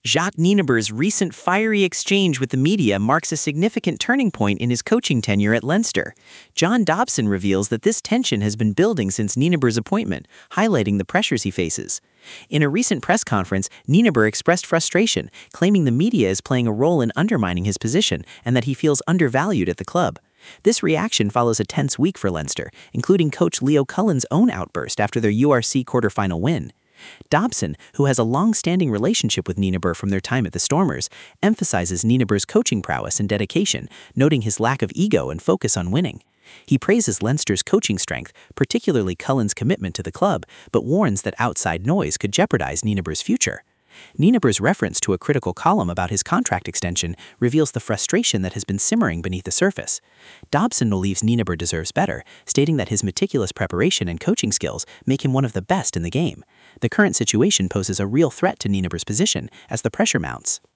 Jacques Nienaber's recent fiery exchange with the media marks a significant turning point in his coaching tenure at Leinster. John Dobson reveals that this tension has been building since Nienaber's appointment, highlighting the pressures he faces. In a recent press conference, Nienaber expressed frustration, claiming the media is playing a role in undermining his position and that he feels undervalued at the club. This reaction follows a tense week for Leinster, including coach Leo Cullen's own outburst after their URC quarterfinal win. Dobson, who has a long-standing relationship with Nienaber from their time at the Stormers, emphasizes Nienaber's coaching prowess and dedication, noting his lack of ego and focus on winning. He praises Leinster's coaching strength, particularly Cullen's commitment to the club, but warns that outside noise could jeopardize Nienaber's future. Nienaber's reference to a critical column about his contract extension reveals the frustration that has been simmering beneath the surface. Dobson believes Nienaber deserves better, stating that his meticulous preparation and coaching skills make him one of the best in the game. The current situation poses a real threat to Nienaber's position as the pressure mounts.